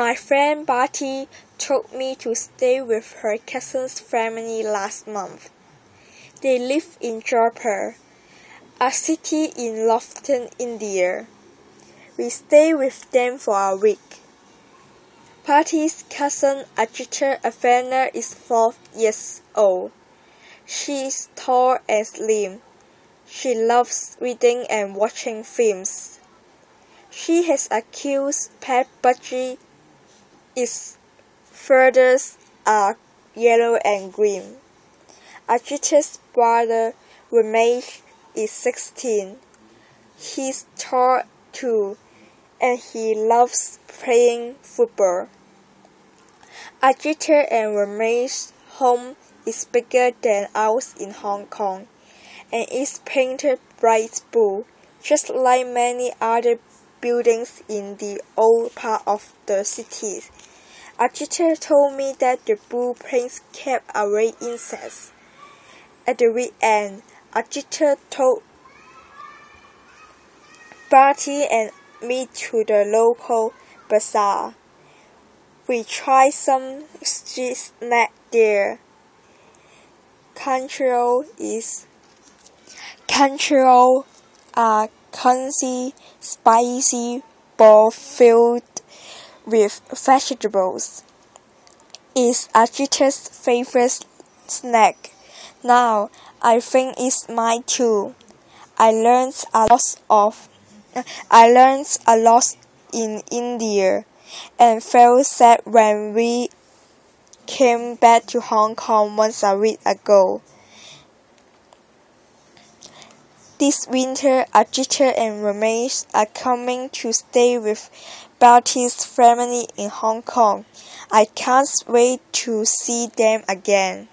My friend Bati told me to stay with her cousin's family last month. They live in Jaipur, a city in northern India. We stayed with them for a week. Bati's cousin Ajita Avena is 4 years old. She is tall and slim. She loves reading and watching films. She has a cute pet budgie. Its feathers are yellow and green. Ajita's brother Ramesh is 16. He's tall too, and he loves playing football. Ajita and Ramesh's home is bigger than ours in Hong Kong, and is painted bright blue, just like many other buildings in the old part of the city. Ajita told me that the blue paint kept away insects. At the weekend, Ajita took Bati and me to the local bazaar. We tried some street snack there. Control, a crunchy, spicy ball filled with vegetables. It's Ajita's favorite snack. Now I think it's mine too. I learned a lot in India and felt sad when we came back to Hong Kong once a week ago. This winter, Ajita and Ramesh are coming to stay with Bati's family in Hong Kong. I can't wait to see them again.